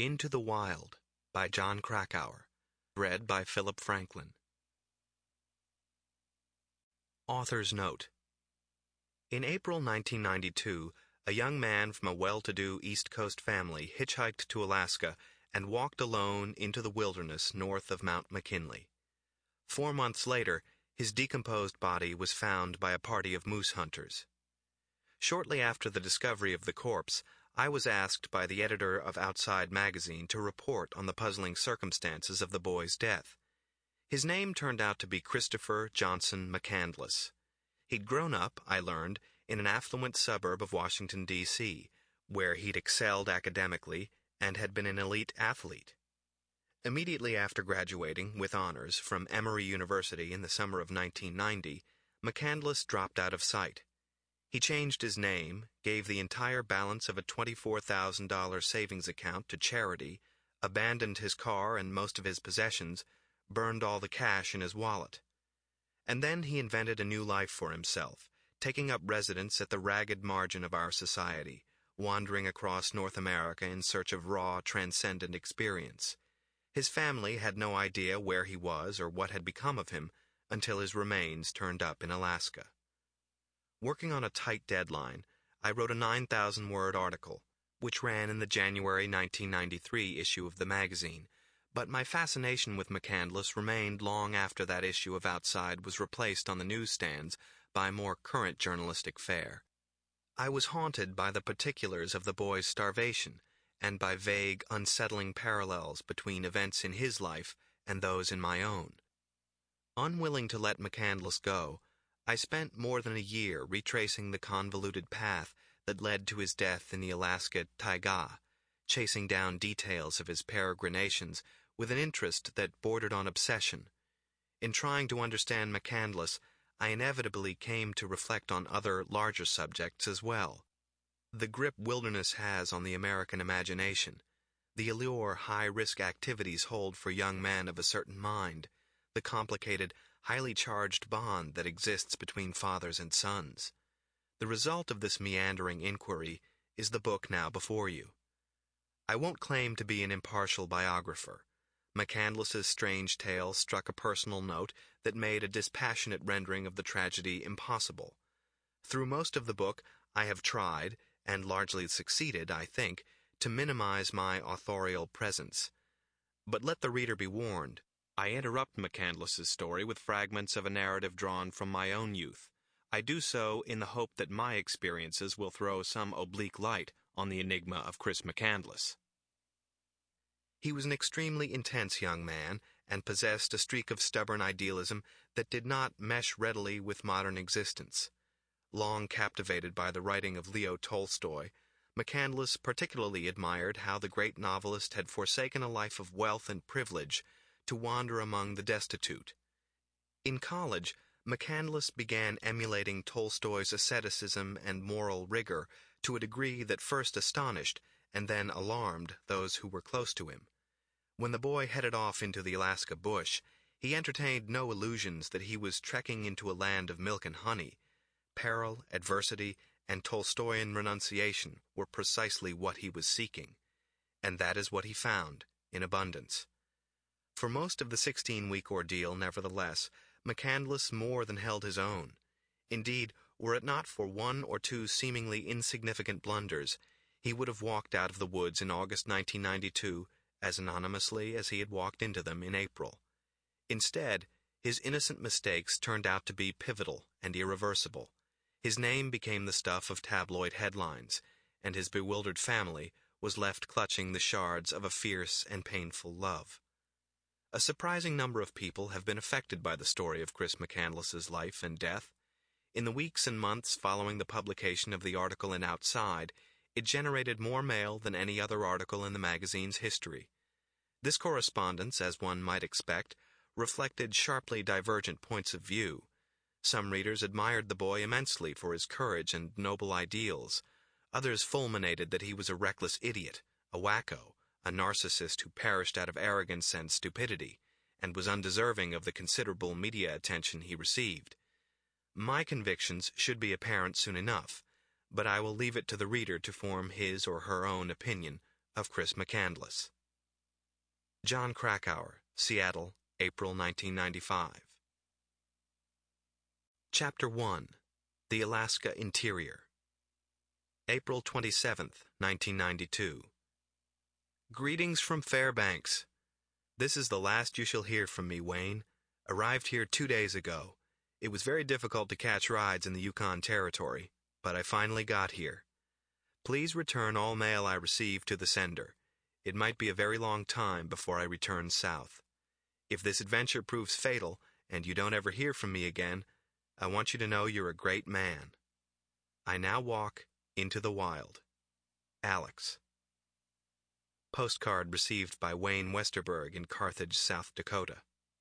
Into the Wild by John Krakauer. Read by Philip Franklin. Author's Note. In April 1992, a young man from a well-to-do East Coast family hitchhiked to Alaska and walked alone into the wilderness north of Mount McKinley. 4 months later, his decomposed body was found by a party of moose hunters. Shortly after the discovery of the corpse, I was asked by the editor of Outside magazine to report on the puzzling circumstances of the boy's death. His name turned out to be Christopher Johnson McCandless. He'd grown up, I learned, in an affluent suburb of Washington, D.C., where he'd excelled academically and had been an elite athlete. Immediately after graduating with honors from Emory University in the summer of 1990, McCandless dropped out of sight. He changed his name, gave the entire balance of a $24,000 savings account to charity, abandoned his car and most of his possessions, burned all the cash in his wallet. And then he invented a new life for himself, taking up residence at the ragged margin of our society, wandering across North America in search of raw, transcendent experience. His family had no idea where he was or what had become of him until his remains turned up in Alaska. Working on a tight deadline, I wrote a 9,000-word article, which ran in the January 1993 issue of the magazine, but my fascination with McCandless remained long after that issue of Outside was replaced on the newsstands by more current journalistic fare. I was haunted by the particulars of the boy's starvation, and by vague, unsettling parallels between events in his life and those in my own. Unwilling to let McCandless go, I spent more than a year retracing the convoluted path that led to his death in the Alaska taiga, chasing down details of his peregrinations with an interest that bordered on obsession. In trying to understand McCandless, I inevitably came to reflect on other, larger subjects as well. The grip wilderness has on the American imagination, the allure high-risk activities hold for young men of a certain mind, the complicated, highly charged bond that exists between fathers and sons. The result of this meandering inquiry is the book now before you. I won't claim to be an impartial biographer. McCandless's strange tale struck a personal note that made a dispassionate rendering of the tragedy impossible. Through most of the book, I have tried, and largely succeeded, I think, to minimize my authorial presence. But let the reader be warned. I interrupt McCandless's story with fragments of a narrative drawn from my own youth. I do so in the hope that my experiences will throw some oblique light on the enigma of Chris McCandless. He was an extremely intense young man and possessed a streak of stubborn idealism that did not mesh readily with modern existence. Long captivated by the writing of Leo Tolstoy, McCandless particularly admired how the great novelist had forsaken a life of wealth and privilege to wander among the destitute. In college, McCandless began emulating Tolstoy's asceticism and moral rigor to a degree that first astonished and then alarmed those who were close to him. When the boy headed off into the Alaska bush, he entertained no illusions that he was trekking into a land of milk and honey. Peril, adversity, and Tolstoyan renunciation were precisely what he was seeking, and that is what he found in abundance. For most of the 16-week ordeal, nevertheless, McCandless more than held his own. Indeed, were it not for 1 or 2 seemingly insignificant blunders, he would have walked out of the woods in August 1992 as anonymously as he had walked into them in April. Instead, his innocent mistakes turned out to be pivotal and irreversible. His name became the stuff of tabloid headlines, and his bewildered family was left clutching the shards of a fierce and painful love. A surprising number of people have been affected by the story of Chris McCandless's life and death. In the weeks and months following the publication of the article in Outside, it generated more mail than any other article in the magazine's history. This correspondence, as one might expect, reflected sharply divergent points of view. Some readers admired the boy immensely for his courage and noble ideals. Others fulminated that he was a reckless idiot, a wacko, a narcissist who perished out of arrogance and stupidity, and was undeserving of the considerable media attention he received. My convictions should be apparent soon enough, but I will leave it to the reader to form his or her own opinion of Chris McCandless. John Krakauer, Seattle, April 1995. Chapter 1. The Alaska Interior. April 27th, 1992. Greetings from Fairbanks. This is the last you shall hear from me, Wayne. Arrived here 2 days ago. It was very difficult to catch rides in the Yukon Territory, but I finally got here. Please return all mail I receive to the sender. It might be a very long time before I return south. If this adventure proves fatal, and you don't ever hear from me again, I want you to know you're a great man. I now walk into the wild. Alex. Postcard received by Wayne Westerberg in Carthage, South Dakota.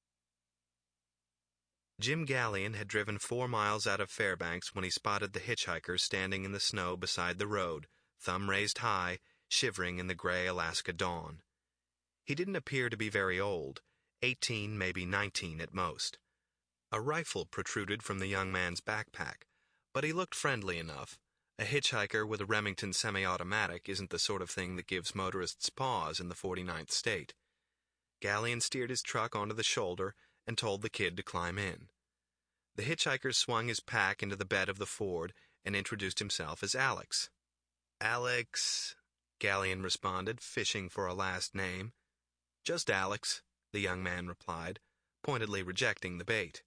Jim Gallion had driven 4 miles out of Fairbanks when he spotted the hitchhiker standing in the snow beside the road, thumb raised high, shivering in the gray Alaska dawn. He didn't appear to be very old, 18, maybe 19 at most. A rifle protruded from the young man's backpack, but he looked friendly enough. A hitchhiker with a Remington semi-automatic isn't the sort of thing that gives motorists pause in the 49th state. Gallion steered his truck onto the shoulder and told the kid to climb in. The hitchhiker swung his pack into the bed of the Ford and introduced himself as Alex. Alex, Gallion responded, fishing for a last name. Just Alex, the young man replied, pointedly rejecting the bait.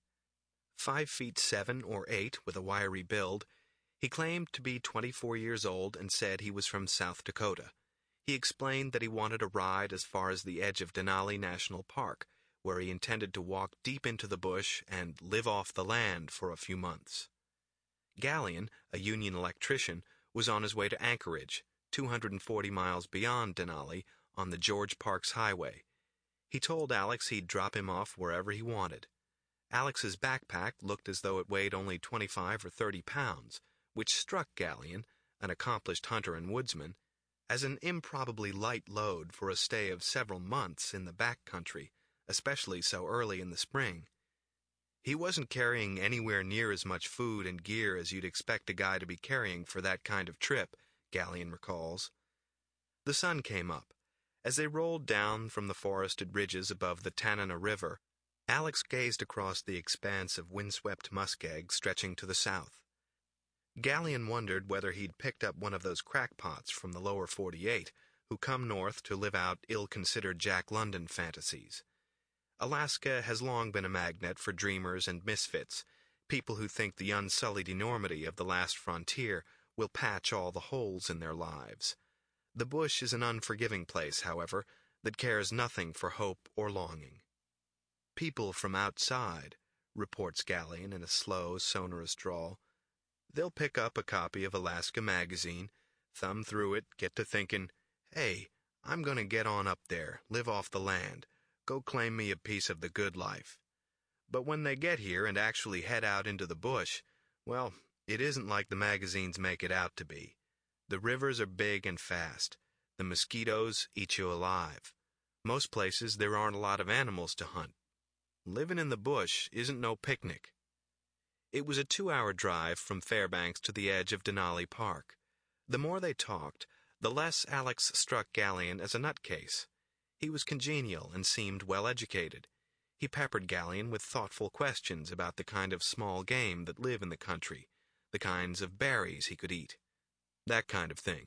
5'7" or 8", with a wiry build, he claimed to be 24 years old and said he was from South Dakota. He explained that he wanted a ride as far as the edge of Denali National Park, where he intended to walk deep into the bush and live off the land for a few months. Gallion, a union electrician, was on his way to Anchorage, 240 miles beyond Denali, on the George Parks Highway. He told Alex he'd drop him off wherever he wanted. Alex's backpack looked as though it weighed only 25 or 30 pounds, which struck Gallion, an accomplished hunter and woodsman, as an improbably light load for a stay of several months in the back country, especially so early in the spring. He wasn't carrying anywhere near as much food and gear as you'd expect a guy to be carrying for that kind of trip, Gallion recalls. The sun came up. As they rolled down from the forested ridges above the Tanana River, Alex gazed across the expanse of windswept muskeg stretching to the south. Gallion wondered whether he'd picked up one of those crackpots from the lower 48 who come north to live out ill-considered Jack London fantasies. Alaska has long been a magnet for dreamers and misfits, people who think the unsullied enormity of the last frontier will patch all the holes in their lives. The bush is an unforgiving place, however, that cares nothing for hope or longing. People from outside, reports Gallion in a slow, sonorous drawl. They'll pick up a copy of Alaska Magazine, thumb through it, get to thinking, hey, I'm going to get on up there, live off the land, go claim me a piece of the good life. But when they get here and actually head out into the bush, well, it isn't like the magazines make it out to be. The rivers are big and fast. The mosquitoes eat you alive. Most places there aren't a lot of animals to hunt. Living in the bush isn't no picnic. It was a 2-hour drive from Fairbanks to the edge of Denali Park. The more they talked, the less Alex struck Gallion as a nutcase. He was congenial and seemed well-educated. He peppered Gallion with thoughtful questions about the kind of small game that live in the country, the kinds of berries he could eat, that kind of thing.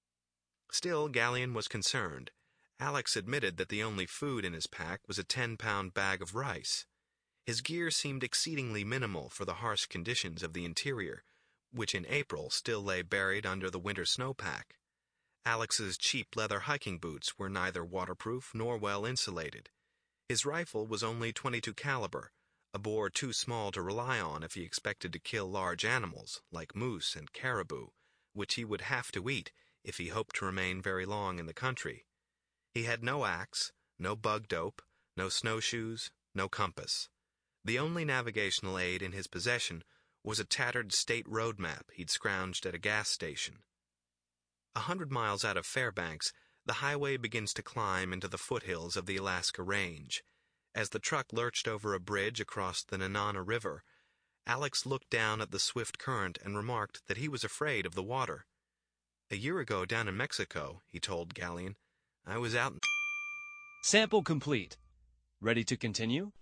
Still, Gallion was concerned. Alex admitted that the only food in his pack was a 10-pound bag of rice. His gear seemed exceedingly minimal for the harsh conditions of the interior, which in April still lay buried under the winter snowpack. Alex's cheap leather hiking boots were neither waterproof nor well insulated. His rifle was only .22 caliber, a bore too small to rely on if he expected to kill large animals, like moose and caribou, which he would have to eat if he hoped to remain very long in the country. He had no axe, no bug dope, no snowshoes, no compass. The only navigational aid in his possession was a tattered state road map he'd scrounged at a gas station. 100 miles out of Fairbanks, the highway begins to climb into the foothills of the Alaska Range. As the truck lurched over a bridge across the Nenana River, Alex looked down at the swift current and remarked that he was afraid of the water. A year ago down in Mexico, he told Gallion, I was out. Sample complete. Ready to continue?